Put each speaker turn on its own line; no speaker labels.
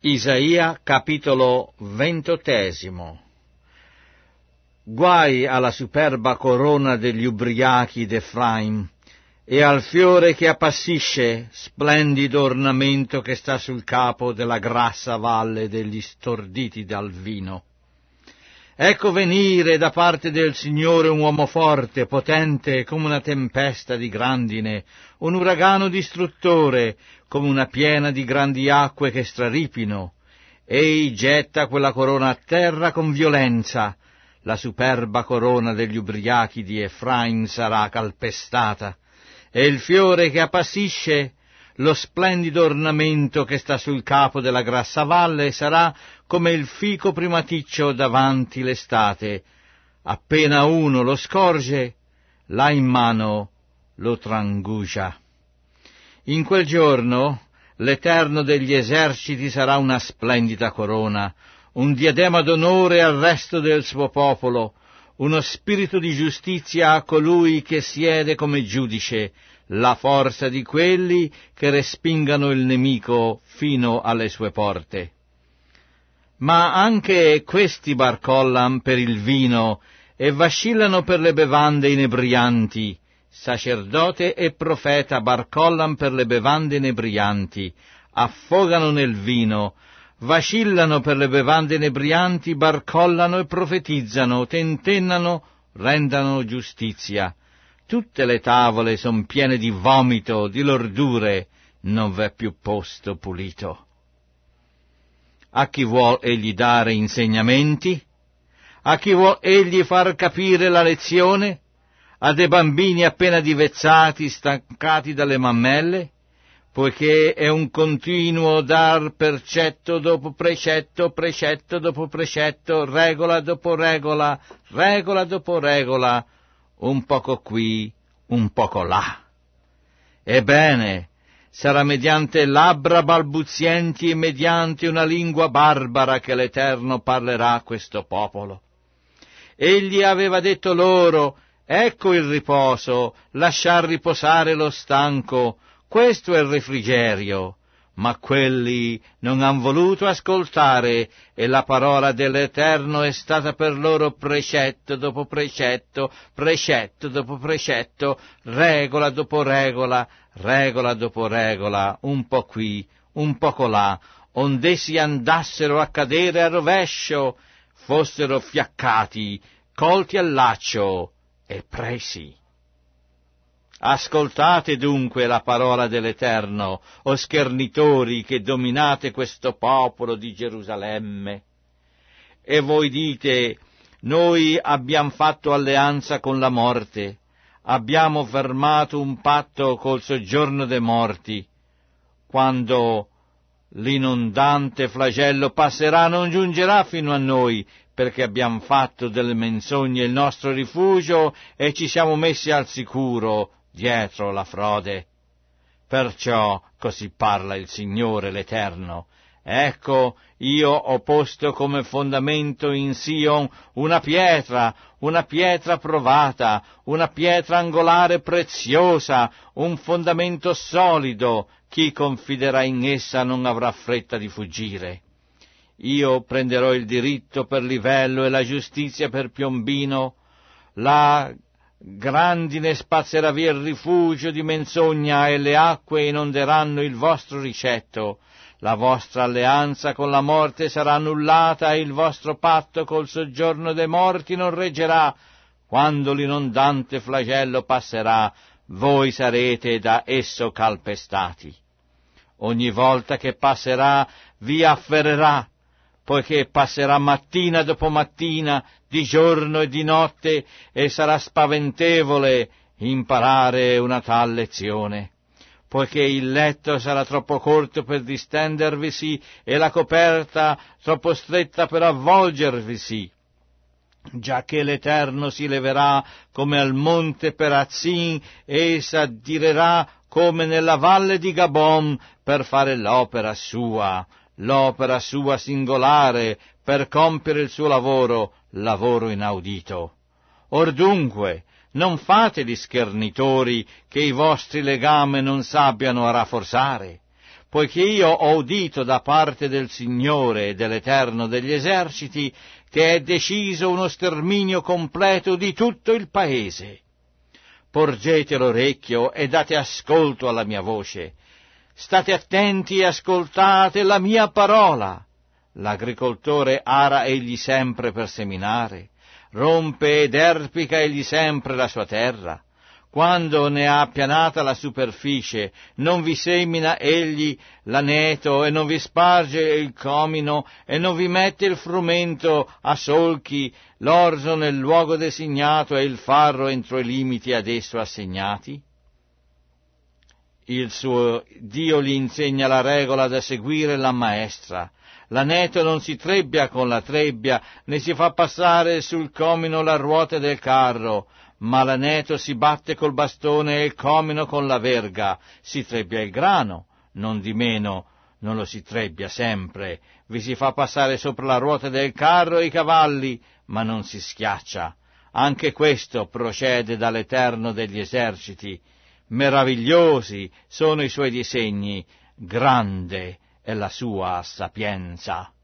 Isaia, capitolo 20. Guai alla superba corona degli ubriachi d'Efraim e al fiore che appassisce, splendido ornamento che sta sul capo della grassa valle degli storditi dal vino. Ecco venire da parte del Signore un uomo forte, potente come una tempesta di grandine, un uragano distruttore, come una piena di grandi acque che straripino. Ei getta quella corona a terra con violenza. La superba corona degli ubriachi di Efraim sarà calpestata, e il fiore che appassisce, lo splendido ornamento che sta sul capo della grassa valle, sarà come il fico primaticcio davanti l'estate. Appena uno lo scorge, l'ha in mano, lo trangugia. In quel giorno l'Eterno degli eserciti sarà una splendida corona, un diadema d'onore al resto del suo popolo, uno spirito di giustizia a colui che siede come giudice, la forza di quelli che respingano il nemico fino alle sue porte. Ma anche questi barcollan per il vino e vacillano per le bevande inebrianti. Sacerdote e profeta barcollan per le bevande inebrianti, affogano nel vino, vacillano per le bevande inebrianti, barcollano e profetizzano, tentennano, rendano giustizia. Tutte le tavole son piene di vomito, di lordure, non v'è più posto pulito. A chi vuol egli dare insegnamenti? A chi vuol egli far capire la lezione? A dei bambini appena divezzati, stancati dalle mammelle? Poiché è un continuo dar precetto dopo precetto, precetto dopo precetto, regola dopo regola, regola dopo regola, un poco qui, un poco là. Ebbene, sarà mediante labbra balbuzienti e mediante una lingua barbara che l'Eterno parlerà a questo popolo. Egli aveva detto loro: ecco il riposo, lasciar riposare lo stanco, questo è il refrigerio. Ma quelli non han voluto ascoltare, e la parola dell'Eterno è stata per loro precetto dopo precetto, precetto dopo precetto, regola dopo regola, regola dopo regola, un po' qui, un poco là, ond'essi andassero a cadere a rovescio, fossero fiaccati, colti al laccio e presi. Ascoltate dunque la parola dell'Eterno, o schernitori che dominate questo popolo di Gerusalemme. E voi dite: noi abbiamo fatto alleanza con la morte, abbiamo fermato un patto col soggiorno dei morti. Quando l'inondante flagello passerà, non giungerà fino a noi, perché abbiamo fatto delle menzogne il nostro rifugio e ci siamo messi al sicuro dietro la frode. Perciò così parla il Signore l'Eterno: ecco, io ho posto come fondamento in Sion una pietra provata, una pietra angolare preziosa, un fondamento solido. Chi confiderà in essa non avrà fretta di fuggire. Io prenderò il diritto per livello e la giustizia per piombino. La grandine spazzerà via il rifugio di menzogna e le acque inonderanno il vostro ricetto. La vostra alleanza con la morte sarà annullata e il vostro patto col soggiorno dei morti non reggerà. Quando l'inondante flagello passerà, voi sarete da esso calpestati. Ogni volta che passerà vi afferrerà, poiché passerà mattina dopo mattina, di giorno e di notte, e sarà spaventevole imparare una tal lezione, poiché il letto sarà troppo corto per distendervisi e la coperta troppo stretta per avvolgervisi, giacché l'Eterno si leverà come al monte Perazzin e s'addirerà come nella valle di Gabon per fare l'opera sua singolare, per compiere il suo lavoro inaudito. Or dunque, non fate gli schernitori che i vostri legami non sappiano a rafforzare, poiché io ho udito da parte del Signore e dell'Eterno degli eserciti che è deciso uno sterminio completo di tutto il paese. Porgete l'orecchio e date ascolto alla mia voce. State attenti e ascoltate la mia parola. L'agricoltore ara egli sempre per seminare, rompe ed erpica egli sempre la sua terra. Quando ne ha appianata la superficie, non vi semina egli l'aneto e non vi sparge il comino e non vi mette il frumento a solchi, l'orzo nel luogo designato e il farro entro i limiti ad esso assegnati? Il suo Dio gli insegna la regola da seguire la maestra. L'aneto non si trebbia con la trebbia, né si fa passare sul comino la ruota del carro, ma l'aneto si batte col bastone e il comino con la verga. Si trebbia il grano, non di meno non lo si trebbia sempre. Vi si fa passare sopra la ruota del carro i cavalli, ma non si schiaccia. Anche questo procede dall'Eterno degli eserciti. Meravigliosi sono i suoi disegni, grande è la sua sapienza.